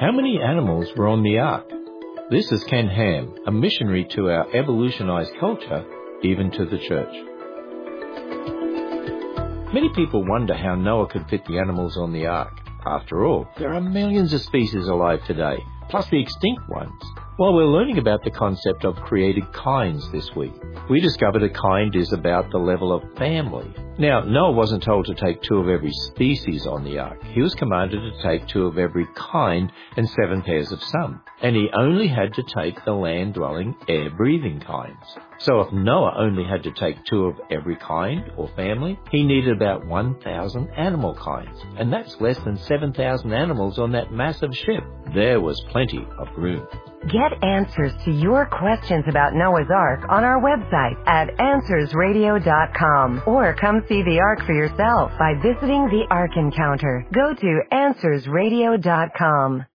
How many animals were on the ark? This is Ken Ham, a missionary to our evolutionized culture, even to the church. Many people wonder how Noah could fit the animals on the ark. After all, there are millions of species alive today, plus the extinct ones. While we're learning about the concept of created kinds this week, we discovered a kind is about the level of family. Now, Noah wasn't told to take 2 of every species on the ark. He was commanded to take 2 of every kind and 7 pairs of some. And he only had to take the land-dwelling, air-breathing kinds. So if Noah only had to take 2 of every kind or family, he needed about 1,000 animal kinds. And that's less than 7,000 animals on that massive ship. There was plenty of room. Get answers to your questions about Noah's Ark on our website at AnswersRadio.com, or come see the Ark for yourself by visiting the Ark Encounter. Go to AnswersRadio.com.